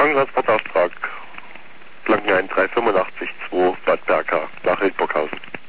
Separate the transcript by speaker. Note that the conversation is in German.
Speaker 1: Krankentransportauftrag Blankenhain 385 2 Bad Berka nach Hildburghausen.